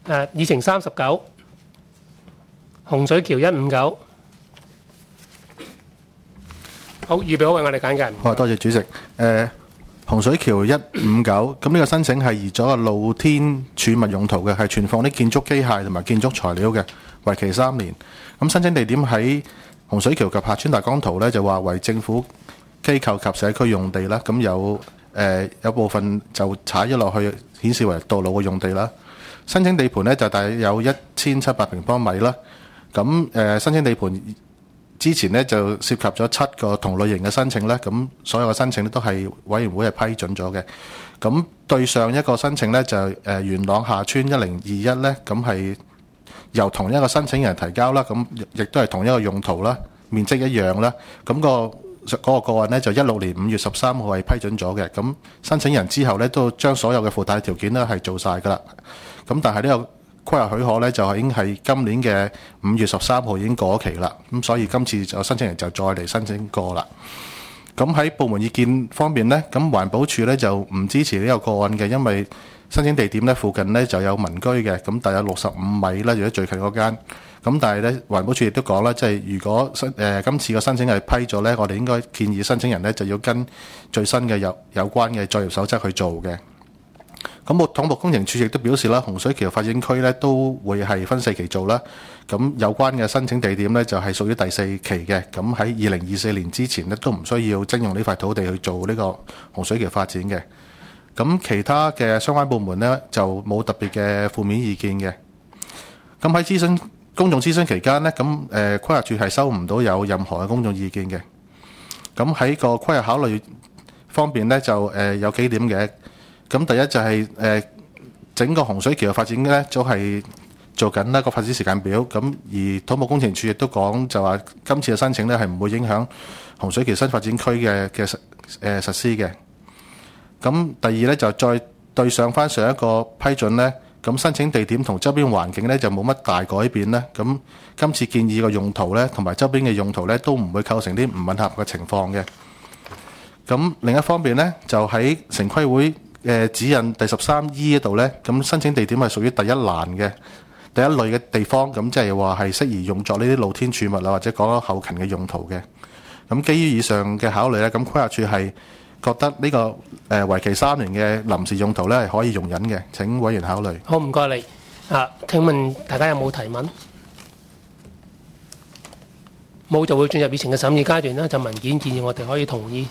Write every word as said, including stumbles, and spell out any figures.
誒，議程三十九，洪水橋一五九。好，預備好為我哋簡介。 好，多謝主席。誒，洪水橋一五九，咁呢個申請係移咗個露天儲物用途嘅，係存放啲建築機械同埋建築材料嘅，為期三年。咁申請地點喺洪水橋及廈村大綱圖咧，就話為政府機構及社區用地啦。咁有誒有部分就踩咗落去，顯示為道路嘅用地啦。申請地盤咧就大約有一千七百平方米啦。咁誒申請地盤之前咧就涉及咗七個同類型嘅申請咧，咁所有嘅申請咧都係委員會係批准咗嘅。咁對上一個申請咧就誒元朗廈村一零二一咧，咁係由同一個申請人提交啦，咁亦都係同一個用途啦，面積一樣啦。咁個嗰個個案咧就一六年五月十三號係批准咗嘅。咁申請人之後咧都將所有嘅附帶條件咧係做晒㗎啦。咁但係呢個規劃許可咧就已經係今年嘅五月十三號已經過期啦，咁所以今次就申請人就再嚟申請過啦。咁喺部門意見方面呢，咁環保署咧就唔支持呢個個案嘅，因為申請地點咧附近咧就有民居嘅，咁大約六十五米啦，如果最近嗰間。咁但係咧環保署亦都講啦，即係如果申誒今次個申請係批咗咧，我哋應該建議申請人咧就要跟最新嘅有有關嘅作業守則去做嘅。咁土木工程署亦都表示啦，洪水橋發展區咧都會係分四期做啦。咁有關嘅申請地點咧就係屬於第四期嘅。咁喺二零二四年之前咧都唔需要徵用呢塊土地去做呢個洪水橋發展嘅。咁其他嘅相關部門咧就冇特別嘅負面意見嘅。咁喺諮詢公眾諮詢期間咧，咁誒規劃署係收唔到有任何嘅公眾意見嘅。咁喺個規劃考慮方面咧就誒有幾點嘅。咁第一就係誒整個洪水橋嘅發展咧，都係做緊一個發展時間表。咁而土木工程署亦都講就話，今次嘅申請咧係唔會影響洪水橋新發展區嘅嘅實誒實施嘅。咁第二咧就再對上翻上一個批准咧，咁申請地點同周邊環境咧就冇乜大改變咧。咁今次建議嘅用途咧，同埋周邊嘅用途咧，都唔會構成啲唔吻合嘅情況嘅。咁另一方面咧，就喺城規會誒指引第十三 E 嗰度咧，咁申請地點係屬於第一欄嘅第一類嘅地方，咁即係話係適宜用作呢啲露天儲物啊，或者講後勤嘅用途嘅。咁基於以上嘅考慮咧，咁規劃署係覺得呢個誒為期三年嘅臨時用途咧係可以容忍嘅。請委員考慮。 好，唔該你。啊，請問大家有冇提問？冇就會進入議程嘅審議階段啦。就文件建議我哋可以同意。